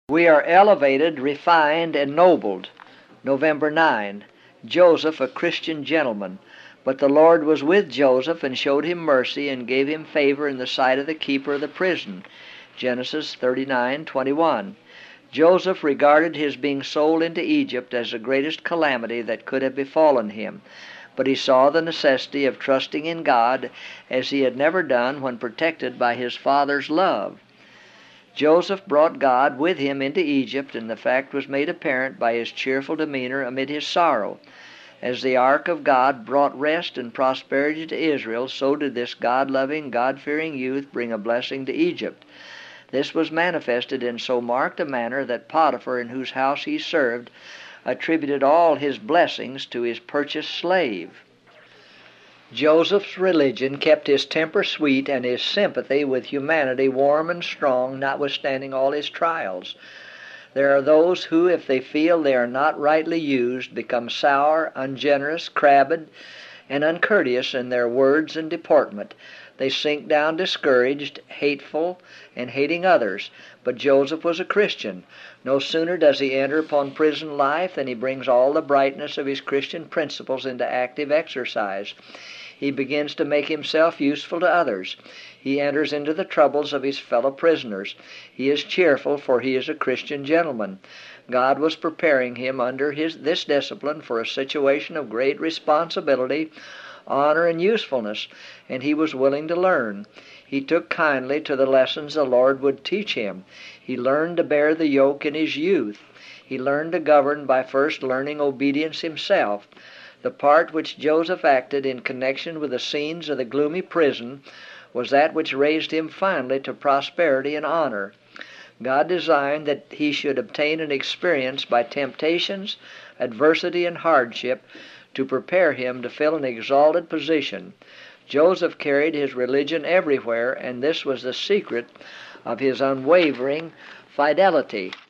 We are elevated, refined, ennobled. November 9. Joseph, a Christian gentleman. But the Lord was with Joseph, and showed him mercy, and gave him favor in the sight of the keeper of the prison. Genesis 39:21. Joseph regarded his being sold into Egypt as the greatest calamity that could have befallen him, but he saw the necessity of trusting in God as he had never done when protected by his father's love. Joseph brought God with him into Egypt, and the fact was made apparent by his cheerful demeanor amid his sorrow. As the ark of God brought rest and prosperity to Israel, so did this God-loving, God-fearing youth bring a blessing to Egypt. This was manifested in so marked a manner that Potiphar, in whose house he served, attributed all his blessings to his purchased slave. Joseph's religion kept his temper sweet and his sympathy with humanity warm and strong, notwithstanding all his trials. There are those who, if they feel they are not rightly used, become sour, ungenerous, crabbed, and uncourteous in their words and deportment. They sink down discouraged, hateful, and hating others. But Joseph was a Christian. No sooner does he enter upon prison life than he brings all the brightness of his Christian principles into active exercise. He begins to make himself useful to others. He enters into the troubles of his fellow prisoners. He is cheerful, for he is a Christian gentleman. God was preparing him under this discipline for a situation of great responsibility, honor, and usefulness, and he was willing to learn. He took kindly to the lessons the Lord would teach him. He learned to bear the yoke in his youth. He learned to govern by first learning obedience himself. The part which Joseph acted in connection with the scenes of the gloomy prison was that which raised him finally to prosperity and honor. God designed that he should obtain an experience by temptations, adversity, and hardship to prepare him to fill an exalted position. Joseph carried his religion everywhere, and this was the secret of his unwavering fidelity.